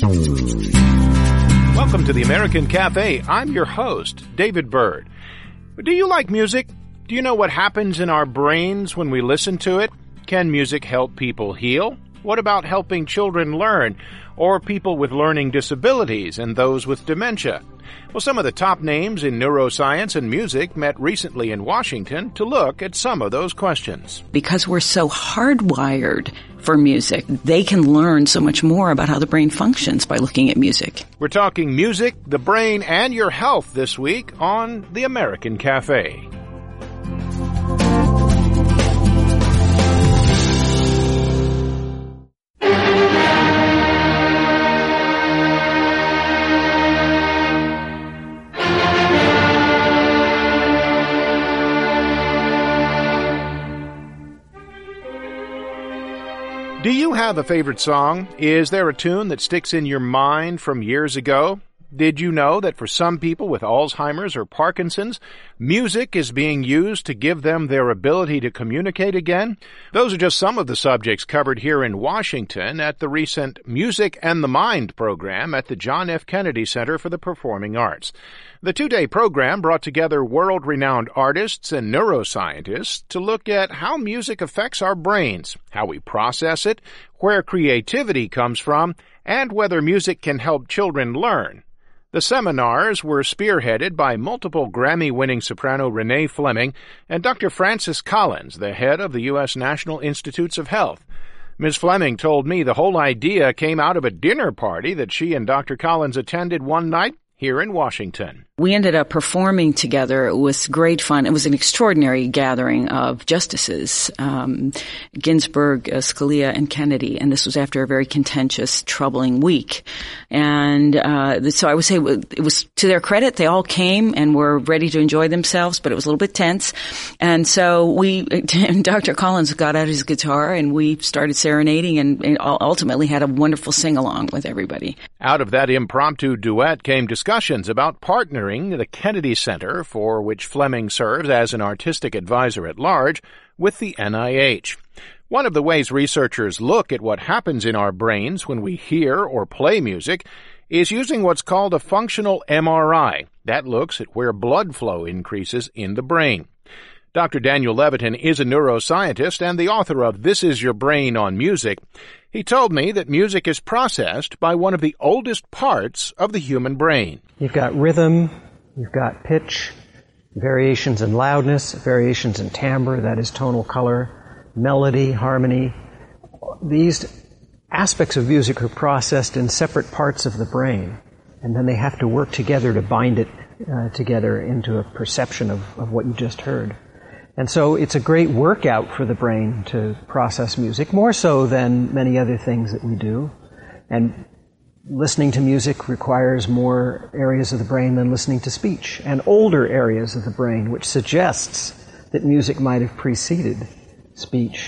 Welcome to the American Cafe. I'm your host, David Byrd. Do you like music? Do you know what happens in our brains when we listen to it? Can music help people heal? What about helping children learn, or people with learning disabilities and those with dementia? Well, some of the top names in neuroscience and music met recently in Washington to look at some of those questions. Because we're so hardwired for music, they can learn so much more about how the brain functions by looking at music. We're talking music, the brain, and your health this week on the American Cafe. Do you have a favorite song? Is there a tune that sticks in your mind from years ago? Did you know that for some people with Alzheimer's or Parkinson's, music is being used to give them their ability to communicate again? Those are just some of the subjects covered here in Washington at the recent Music and the Mind program at the John F. Kennedy Center for the Performing Arts. The two-day program brought together world-renowned artists and neuroscientists to look at how music affects our brains, how we process it, where creativity comes from, and whether music can help children learn. The seminars were spearheaded by multiple Grammy-winning soprano Renee Fleming and Dr. Francis Collins, the head of the U.S. National Institutes of Health. Ms. Fleming told me the whole idea came out of a dinner party that she and Dr. Collins attended one night here in Washington. We ended up performing together. It was great fun. It was an extraordinary gathering of justices, Ginsburg, Scalia, and Kennedy. And this was after a very contentious, troubling week. And so I would say it was to their credit. They all came and were ready to enjoy themselves, but it was a little bit tense. And so Dr. Collins got out his guitar and we started serenading and ultimately had a wonderful sing-along with everybody. Out of that impromptu duet came discussions about partnering the Kennedy Center, for which Fleming serves as an artistic advisor at large, with the NIH. One of the ways researchers look at what happens in our brains when we hear or play music is using what's called a functional MRI. That looks at where blood flow increases in the brain. Dr. Daniel Levitin is a neuroscientist and the author of This Is Your Brain on Music. He told me that music is processed by one of the oldest parts of the human brain. You've got rhythm, you've got pitch, variations in loudness, variations in timbre, that is tonal color, melody, harmony. These aspects of music are processed in separate parts of the brain, and then they have to work together to bind it together into a perception of what you just heard. And so it's a great workout for the brain to process music, more so than many other things that we do. And listening to music requires more areas of the brain than listening to speech, and older areas of the brain, which suggests that music might have preceded speech.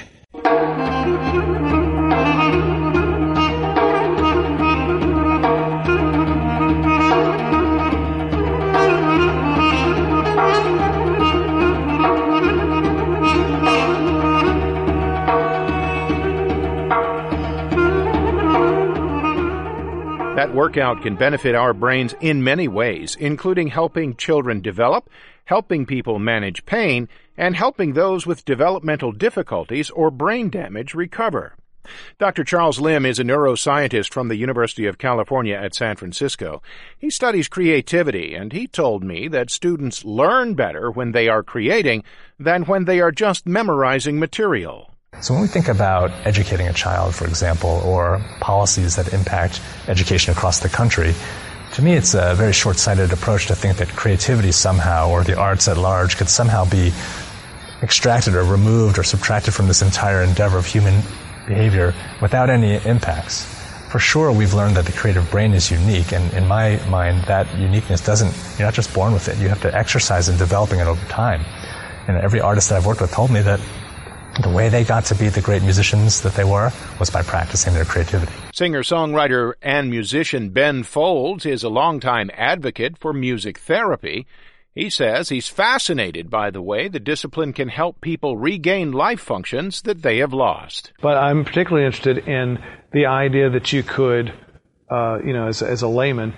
That workout can benefit our brains in many ways, including helping children develop, helping people manage pain, and helping those with developmental difficulties or brain damage recover. Dr. Charles Lim is a neuroscientist from the University of California at San Francisco. He studies creativity, and he told me that students learn better when they are creating than when they are just memorizing material. So when we think about educating a child, for example, or policies that impact education across the country, to me it's a very short-sighted approach to think that creativity somehow, or the arts at large, could somehow be extracted or removed or subtracted from this entire endeavor of human behavior without any impacts. For sure, we've learned that the creative brain is unique, and in my mind, that uniqueness you're not just born with it, you have to exercise in developing it over time. And every artist that I've worked with told me that the way they got to be the great musicians that they were was by practicing their creativity. Singer-songwriter and musician Ben Folds is a longtime advocate for music therapy. He says he's fascinated by the way the discipline can help people regain life functions that they have lost. But I'm particularly interested in the idea that you could as a layman,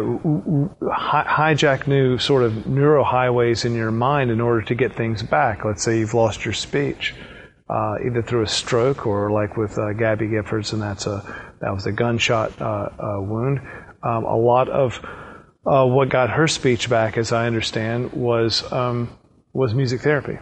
hijack new sort of neurohighways in your mind in order to get things back. Let's say you've lost your speech, either through a stroke or like with Gabby Giffords, and that was a gunshot wound. A lot of what got her speech back, as I understand, was music therapy.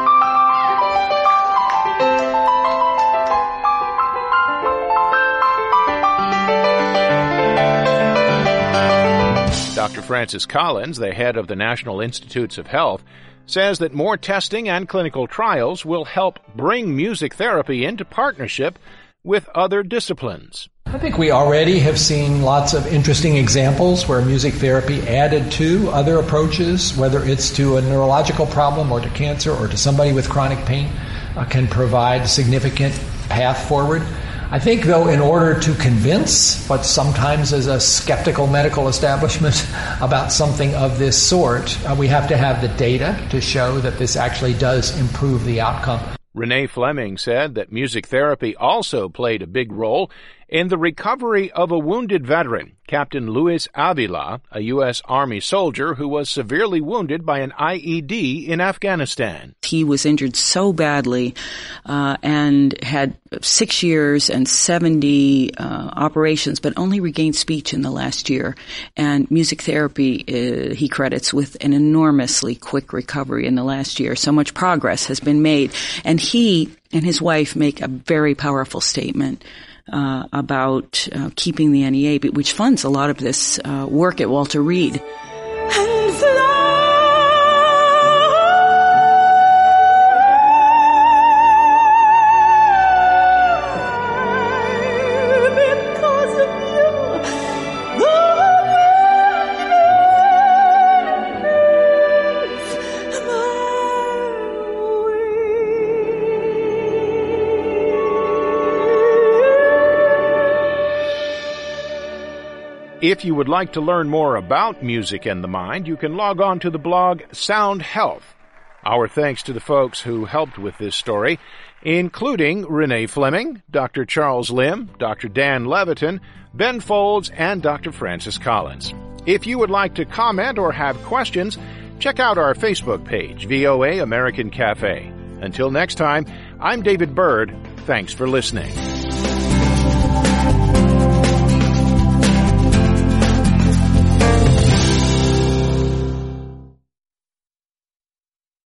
Dr. Francis Collins, the head of the National Institutes of Health, says that more testing and clinical trials will help bring music therapy into partnership with other disciplines. I think we already have seen lots of interesting examples where music therapy added to other approaches, whether it's to a neurological problem or to cancer or to somebody with chronic pain, can provide significant path forward. I think, though, in order to convince what sometimes is a skeptical medical establishment about something of this sort, we have to have the data to show that this actually does improve the outcome. Renee Fleming said that music therapy also played a big role in the recovery of a wounded veteran, Captain Luis Avila, a U.S. Army soldier who was severely wounded by an IED in Afghanistan. He was injured so badly and had 6 years and 70 operations, but only regained speech in the last year. And music therapy, he credits with an enormously quick recovery in the last year. So much progress has been made. And he and his wife make a very powerful statement about keeping the NEA, which funds a lot of this work at Walter Reed. And fly because of you. If you would like to learn more about music and the mind, you can log on to the blog Sound Health. Our thanks to the folks who helped with this story, including Renee Fleming, Dr. Charles Lim, Dr. Dan Levitin, Ben Folds, and Dr. Francis Collins. If you would like to comment or have questions, check out our Facebook page, VOA American Cafe. Until next time, I'm David Byrd. Thanks for listening.